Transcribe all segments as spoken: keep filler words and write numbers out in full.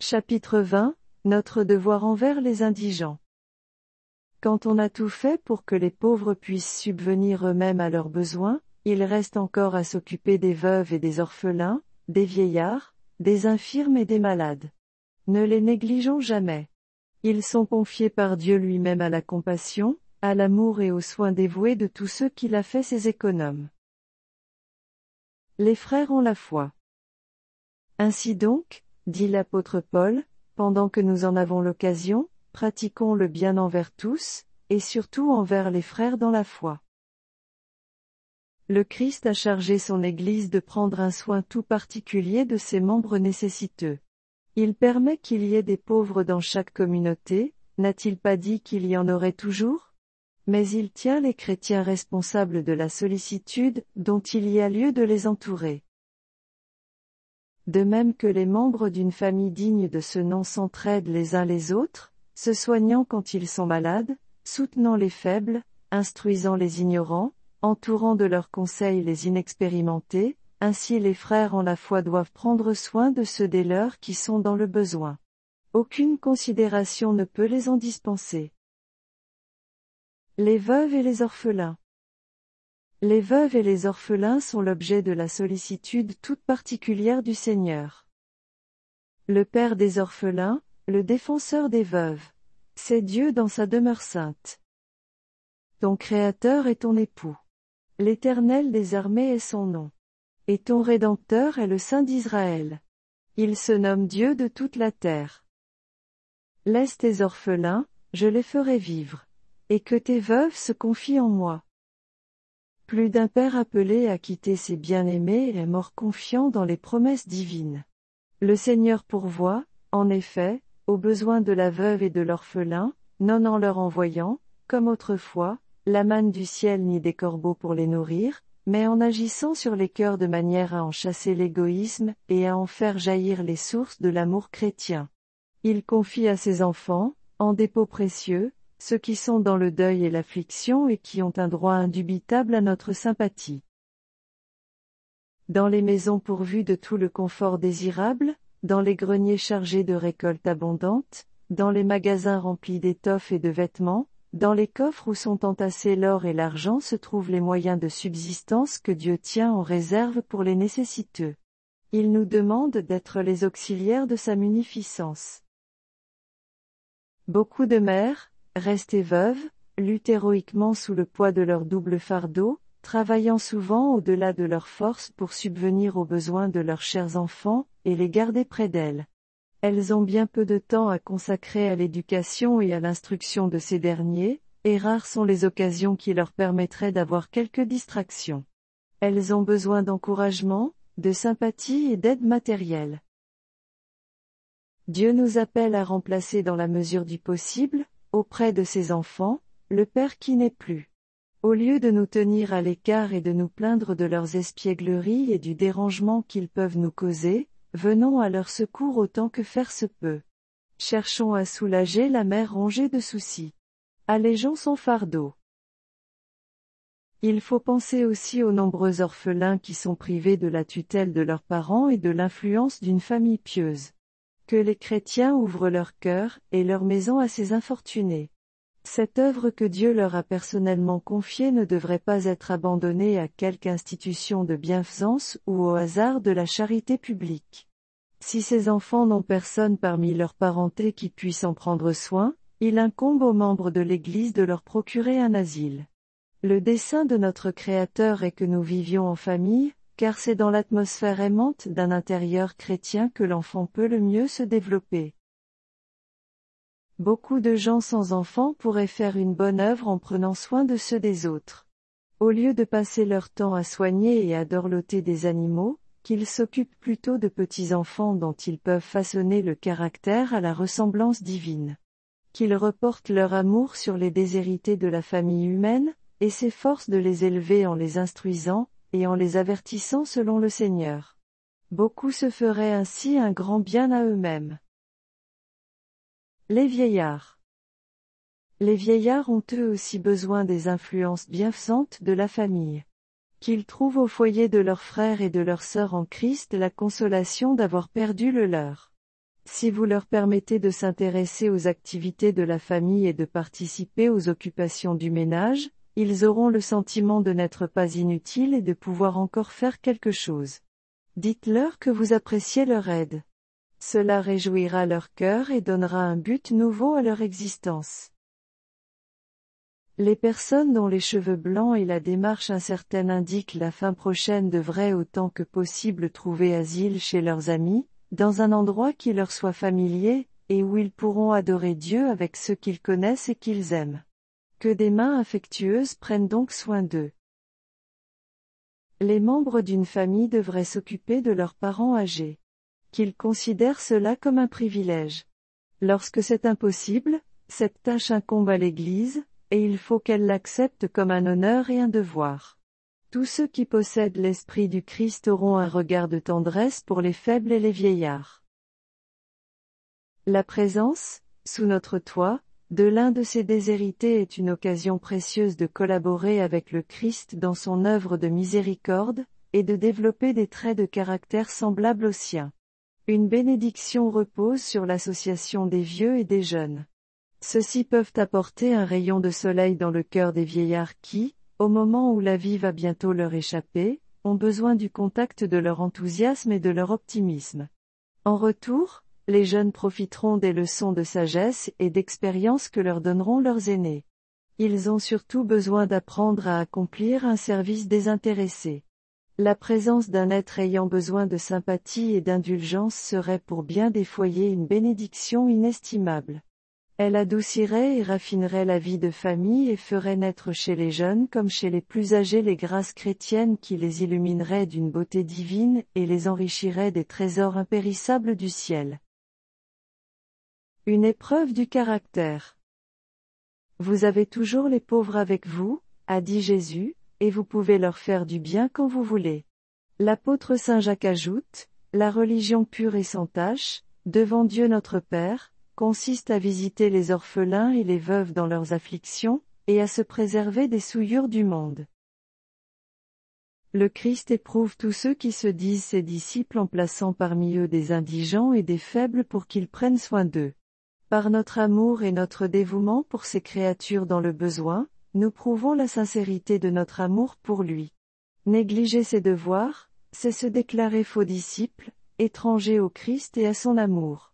Chapitre vingt, Notre devoir envers les indigents. Quand on a tout fait pour que les pauvres puissent subvenir eux-mêmes à leurs besoins, il reste encore à s'occuper des veuves et des orphelins, des vieillards, des infirmes et des malades. Ne les négligeons jamais. Ils sont confiés par Dieu lui-même à la compassion, à l'amour et aux soins dévoués de tous ceux qu'il a fait ses économes. Les frères ont la foi. Ainsi donc, dit l'apôtre Paul, pendant que nous en avons l'occasion, pratiquons le bien envers tous, et surtout envers les frères dans la foi. Le Christ a chargé son Église de prendre un soin tout particulier de ses membres nécessiteux. Il permet qu'il y ait des pauvres dans chaque communauté, n'a-t-il pas dit qu'il y en aurait toujours? Mais il tient les chrétiens responsables de la sollicitude, dont il y a lieu de les entourer. De même que les membres d'une famille digne de ce nom s'entraident les uns les autres, se soignant quand ils sont malades, soutenant les faibles, instruisant les ignorants, entourant de leurs conseils les inexpérimentés, ainsi les frères en la foi doivent prendre soin de ceux des leurs qui sont dans le besoin. Aucune considération ne peut les en dispenser. Les veuves et les orphelins. Les veuves et les orphelins sont l'objet de la sollicitude toute particulière du Seigneur. Le Père des orphelins, le défenseur des veuves. C'est Dieu dans sa demeure sainte. Ton Créateur est ton époux. L'Éternel des armées est son nom. Et ton Rédempteur est le Saint d'Israël. Il se nomme Dieu de toute la terre. Laisse tes orphelins, je les ferai vivre. Et que tes veuves se confient en moi. Plus d'un père appelé à quitter ses bien-aimés est mort confiant dans les promesses divines. Le Seigneur pourvoit, en effet, aux besoins de la veuve et de l'orphelin, non en leur envoyant, comme autrefois, la manne du ciel ni des corbeaux pour les nourrir, mais en agissant sur les cœurs de manière à en chasser l'égoïsme et à en faire jaillir les sources de l'amour chrétien. Il confie à ses enfants, en dépôt précieux, ceux qui sont dans le deuil et l'affliction et qui ont un droit indubitable à notre sympathie. Dans les maisons pourvues de tout le confort désirable, dans les greniers chargés de récoltes abondantes, dans les magasins remplis d'étoffes et de vêtements, dans les coffres où sont entassés l'or et l'argent se trouvent les moyens de subsistance que Dieu tient en réserve pour les nécessiteux. Il nous demande d'être les auxiliaires de sa munificence. Beaucoup de mères, restées veuves, luttent héroïquement sous le poids de leur double fardeau, travaillant souvent au-delà de leurs forces pour subvenir aux besoins de leurs chers enfants, et les garder près d'elles. Elles ont bien peu de temps à consacrer à l'éducation et à l'instruction de ces derniers, et rares sont les occasions qui leur permettraient d'avoir quelques distractions. Elles ont besoin d'encouragement, de sympathie et d'aide matérielle. Dieu nous appelle à remplacer dans la mesure du possible, auprès de ses enfants, le Père qui n'est plus. Au lieu de nous tenir à l'écart et de nous plaindre de leurs espiègleries et du dérangement qu'ils peuvent nous causer, venons à leur secours autant que faire se peut. Cherchons à soulager la mère rongée de soucis. Allégeons son fardeau. Il faut penser aussi aux nombreux orphelins qui sont privés de la tutelle de leurs parents et de l'influence d'une famille pieuse. Que les chrétiens ouvrent leur cœur et leur maison à ces infortunés. Cette œuvre que Dieu leur a personnellement confiée ne devrait pas être abandonnée à quelque institution de bienfaisance ou au hasard de la charité publique. Si ces enfants n'ont personne parmi leurs parentés qui puisse en prendre soin, il incombe aux membres de l'Église de leur procurer un asile. Le dessein de notre Créateur est que nous vivions en famille, car c'est dans l'atmosphère aimante d'un intérieur chrétien que l'enfant peut le mieux se développer. Beaucoup de gens sans enfants pourraient faire une bonne œuvre en prenant soin de ceux des autres. Au lieu de passer leur temps à soigner et à dorloter des animaux, qu'ils s'occupent plutôt de petits-enfants dont ils peuvent façonner le caractère à la ressemblance divine. Qu'ils reportent leur amour sur les déshérités de la famille humaine, et s'efforcent de les élever en les instruisant, et en les avertissant selon le Seigneur. Beaucoup se feraient ainsi un grand bien à eux-mêmes. Les vieillards. Les vieillards ont eux aussi besoin des influences bienfaisantes de la famille. Qu'ils trouvent au foyer de leurs frères et de leurs sœurs en Christ la consolation d'avoir perdu le leur. Si vous leur permettez de s'intéresser aux activités de la famille et de participer aux occupations du ménage, ils auront le sentiment de n'être pas inutiles et de pouvoir encore faire quelque chose. Dites-leur que vous appréciez leur aide. Cela réjouira leur cœur et donnera un but nouveau à leur existence. Les personnes dont les cheveux blancs et la démarche incertaine indiquent la fin prochaine devraient autant que possible trouver asile chez leurs amis, dans un endroit qui leur soit familier, et où ils pourront adorer Dieu avec ceux qu'ils connaissent et qu'ils aiment. Que des mains affectueuses prennent donc soin d'eux. Les membres d'une famille devraient s'occuper de leurs parents âgés. Qu'ils considèrent cela comme un privilège. Lorsque c'est impossible, cette tâche incombe à l'Église, et il faut qu'elle l'accepte comme un honneur et un devoir. Tous ceux qui possèdent l'esprit du Christ auront un regard de tendresse pour les faibles et les vieillards. La présence, sous notre toit, de l'un de ces déshérités est une occasion précieuse de collaborer avec le Christ dans son œuvre de miséricorde, et de développer des traits de caractère semblables aux siens. Une bénédiction repose sur l'association des vieux et des jeunes. Ceux-ci peuvent apporter un rayon de soleil dans le cœur des vieillards qui, au moment où la vie va bientôt leur échapper, ont besoin du contact de leur enthousiasme et de leur optimisme. En retour, les jeunes profiteront des leçons de sagesse et d'expérience que leur donneront leurs aînés. Ils ont surtout besoin d'apprendre à accomplir un service désintéressé. La présence d'un être ayant besoin de sympathie et d'indulgence serait pour bien des foyers une bénédiction inestimable. Elle adoucirait et raffinerait la vie de famille et ferait naître chez les jeunes comme chez les plus âgés les grâces chrétiennes qui les illumineraient d'une beauté divine et les enrichiraient des trésors impérissables du ciel. Une épreuve du caractère. Vous avez toujours les pauvres avec vous, a dit Jésus, et vous pouvez leur faire du bien quand vous voulez. L'apôtre Saint Jacques ajoute, la religion pure et sans tache, devant Dieu notre Père, consiste à visiter les orphelins et les veuves dans leurs afflictions, et à se préserver des souillures du monde. Le Christ éprouve tous ceux qui se disent ses disciples en plaçant parmi eux des indigents et des faibles pour qu'ils prennent soin d'eux. Par notre amour et notre dévouement pour ces créatures dans le besoin, nous prouvons la sincérité de notre amour pour lui. Négliger ses devoirs, c'est se déclarer faux disciple, étranger au Christ et à son amour.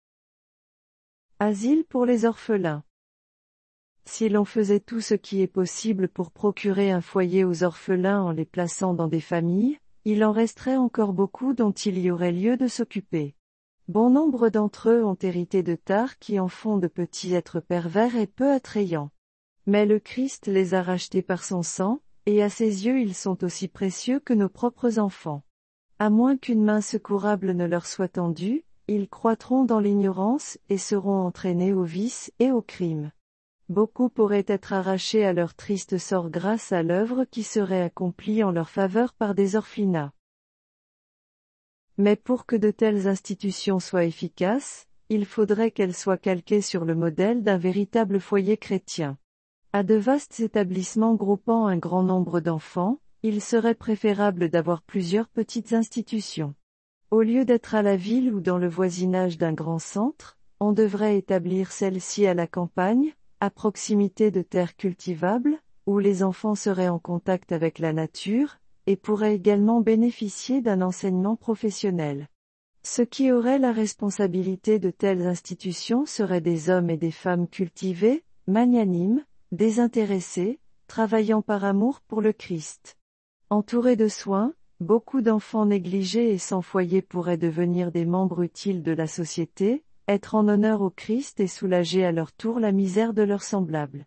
Asile pour les orphelins. Si l'on faisait tout ce qui est possible pour procurer un foyer aux orphelins en les plaçant dans des familles, il en resterait encore beaucoup dont il y aurait lieu de s'occuper. Bon nombre d'entre eux ont hérité de tares qui en font de petits êtres pervers et peu attrayants. Mais le Christ les a rachetés par son sang, et à ses yeux ils sont aussi précieux que nos propres enfants. À moins qu'une main secourable ne leur soit tendue, ils croîtront dans l'ignorance et seront entraînés au vice et au crime. Beaucoup pourraient être arrachés à leur triste sort grâce à l'œuvre qui serait accomplie en leur faveur par des orphelinats. Mais pour que de telles institutions soient efficaces, il faudrait qu'elles soient calquées sur le modèle d'un véritable foyer chrétien. À de vastes établissements groupant un grand nombre d'enfants, il serait préférable d'avoir plusieurs petites institutions. Au lieu d'être à la ville ou dans le voisinage d'un grand centre, on devrait établir celle-ci à la campagne, à proximité de terres cultivables, où les enfants seraient en contact avec la nature, et pourraient également bénéficier d'un enseignement professionnel. Ceux qui auraient la responsabilité de telles institutions seraient des hommes et des femmes cultivés, magnanimes, désintéressés, travaillant par amour pour le Christ. Entourés de soins, beaucoup d'enfants négligés et sans foyer pourraient devenir des membres utiles de la société, être en honneur au Christ et soulager à leur tour la misère de leurs semblables.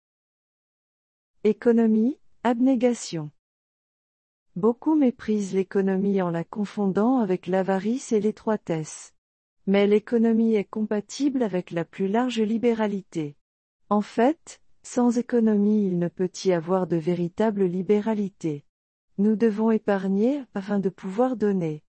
Économie, abnégation. Beaucoup méprisent l'économie en la confondant avec l'avarice et l'étroitesse. Mais l'économie est compatible avec la plus large libéralité. En fait, sans économie il ne peut y avoir de véritable libéralité. Nous devons épargner afin de pouvoir donner.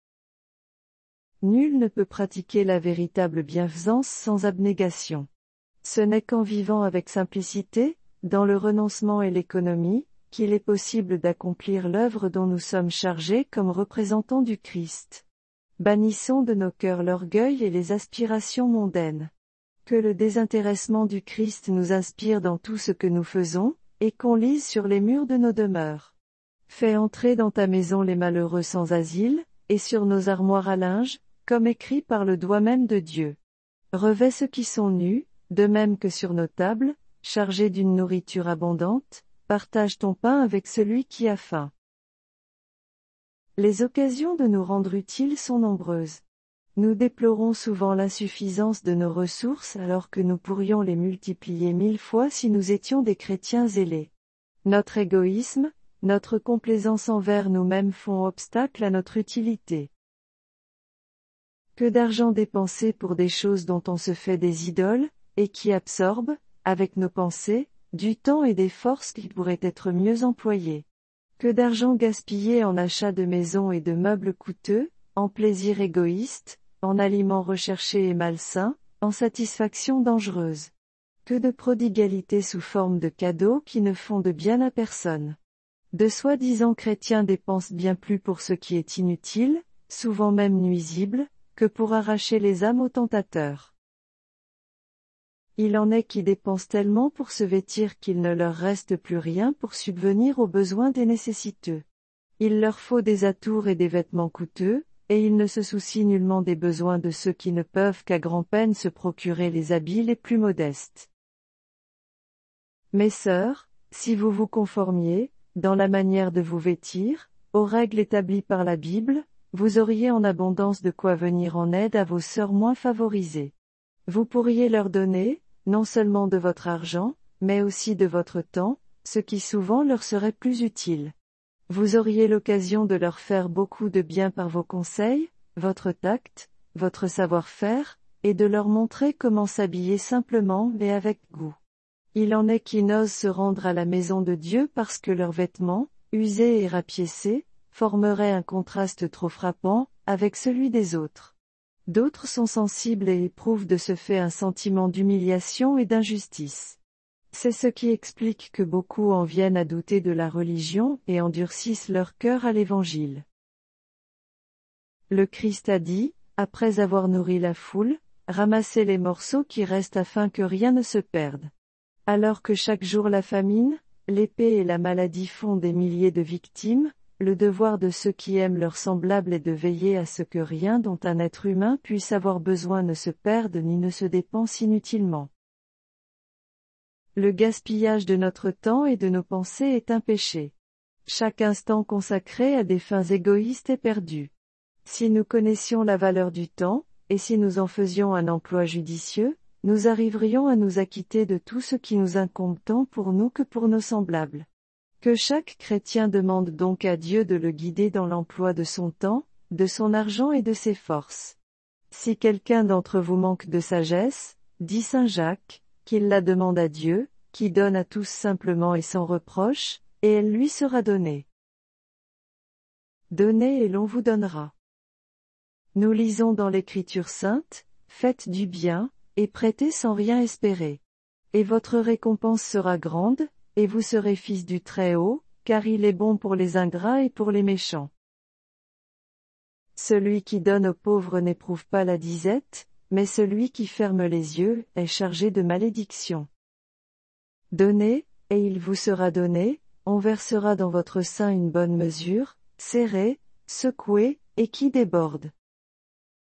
Nul ne peut pratiquer la véritable bienfaisance sans abnégation. Ce n'est qu'en vivant avec simplicité, dans le renoncement et l'économie, qu'il est possible d'accomplir l'œuvre dont nous sommes chargés comme représentants du Christ. Bannissons de nos cœurs l'orgueil et les aspirations mondaines. Que le désintéressement du Christ nous inspire dans tout ce que nous faisons, et qu'on lise sur les murs de nos demeures. Fais entrer dans ta maison les malheureux sans asile, et sur nos armoires à linge, comme écrit par le doigt même de Dieu. Revêt ceux qui sont nus, de même que sur nos tables, chargés d'une nourriture abondante, partage ton pain avec celui qui a faim. Les occasions de nous rendre utiles sont nombreuses. Nous déplorons souvent l'insuffisance de nos ressources alors que nous pourrions les multiplier mille fois si nous étions des chrétiens zélés. Notre égoïsme, notre complaisance envers nous-mêmes font obstacle à notre utilité. Que d'argent dépensé pour des choses dont on se fait des idoles, et qui absorbent, avec nos pensées, du temps et des forces qui pourraient être mieux employées. Que d'argent gaspillé en achats de maisons et de meubles coûteux, en plaisirs égoïstes, en aliments recherchés et malsains, en satisfactions dangereuses. Que de prodigalité sous forme de cadeaux qui ne font de bien à personne. De soi-disant chrétiens dépensent bien plus pour ce qui est inutile, souvent même nuisible, que pour arracher les âmes aux tentateurs. Il en est qui dépensent tellement pour se vêtir qu'il ne leur reste plus rien pour subvenir aux besoins des nécessiteux. Il leur faut des atours et des vêtements coûteux, et ils ne se soucient nullement des besoins de ceux qui ne peuvent qu'à grand-peine se procurer les habits les plus modestes. Mes sœurs, si vous vous conformiez, dans la manière de vous vêtir, aux règles établies par la Bible, vous auriez en abondance de quoi venir en aide à vos sœurs moins favorisées. Vous pourriez leur donner, non seulement de votre argent, mais aussi de votre temps, ce qui souvent leur serait plus utile. Vous auriez l'occasion de leur faire beaucoup de bien par vos conseils, votre tact, votre savoir-faire, et de leur montrer comment s'habiller simplement et avec goût. Il en est qui n'osent se rendre à la maison de Dieu parce que leurs vêtements, usés et rapiécés, formeraient un contraste trop frappant avec celui des autres. D'autres sont sensibles et éprouvent de ce fait un sentiment d'humiliation et d'injustice. C'est ce qui explique que beaucoup en viennent à douter de la religion et endurcissent leur cœur à l'Évangile. Le Christ a dit, après avoir nourri la foule, ramassez les morceaux qui restent afin que rien ne se perde. Alors que chaque jour la famine, l'épée et la maladie font des milliers de victimes, le devoir de ceux qui aiment leurs semblables est de veiller à ce que rien dont un être humain puisse avoir besoin ne se perde ni ne se dépense inutilement. Le gaspillage de notre temps et de nos pensées est un péché. Chaque instant consacré à des fins égoïstes est perdu. Si nous connaissions la valeur du temps, et si nous en faisions un emploi judicieux, nous arriverions à nous acquitter de tout ce qui nous incombe tant pour nous que pour nos semblables. Que chaque chrétien demande donc à Dieu de le guider dans l'emploi de son temps, de son argent et de ses forces. Si quelqu'un d'entre vous manque de sagesse, dit saint Jacques, qu'il la demande à Dieu, qui donne à tous simplement et sans reproche, et elle lui sera donnée. Donnez et l'on vous donnera. Nous lisons dans l'Écriture sainte, faites du bien, et prêtez sans rien espérer. Et votre récompense sera grande, et vous serez fils du Très-Haut, car il est bon pour les ingrats et pour les méchants. Celui qui donne aux pauvres n'éprouve pas la disette, mais celui qui ferme les yeux est chargé de malédiction. Donnez, et il vous sera donné, on versera dans votre sein une bonne mesure, serrée, secouée, et qui déborde.